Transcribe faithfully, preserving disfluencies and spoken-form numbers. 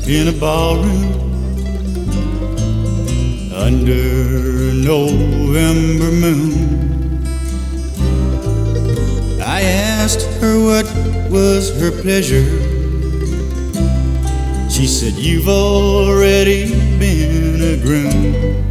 in a ballroom under a November moon. I asked her what was her pleasure. She said, you've already been a groom.